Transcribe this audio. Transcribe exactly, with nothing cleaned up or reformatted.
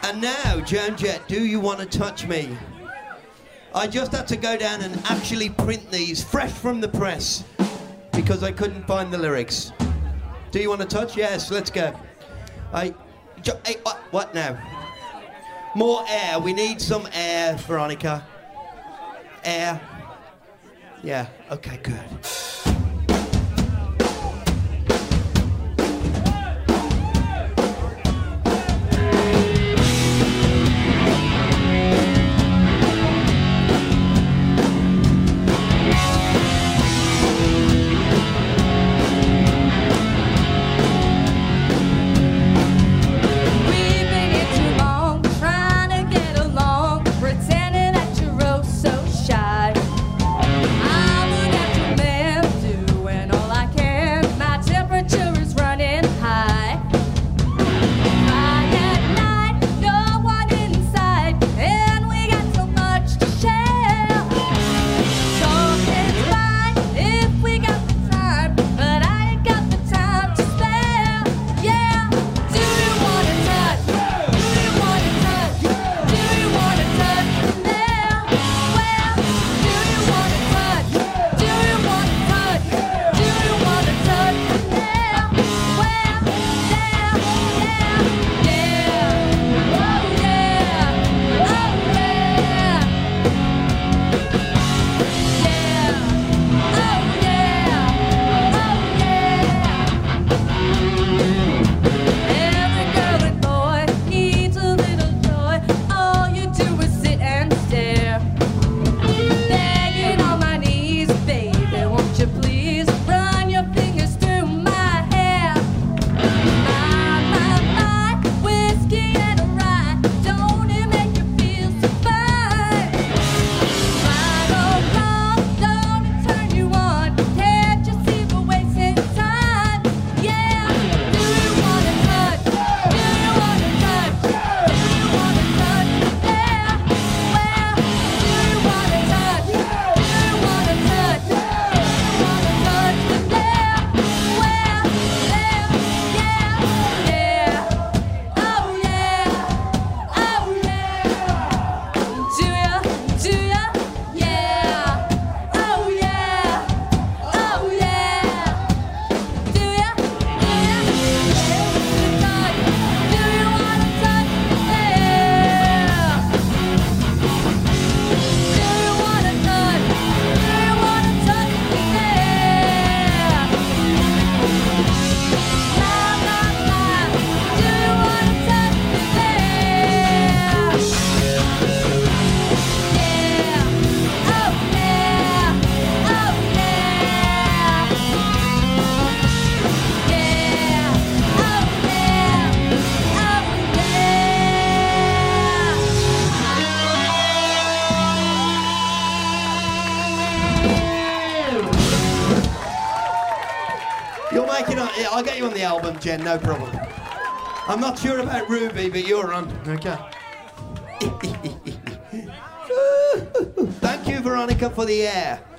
And now, Joan Jett, do you want to touch me? I just had to go down and actually print these fresh from the press because I couldn't find the lyrics. Do you want to touch? Yes, let's go. I, jo- hey, what, what now? More air. We need some air, Veronica. Air. Yeah, okay, good. I'll get you on the album, Jen, no problem. I'm not sure about Ruby, but you're on. Okay. Thank you, Veronica, for the air.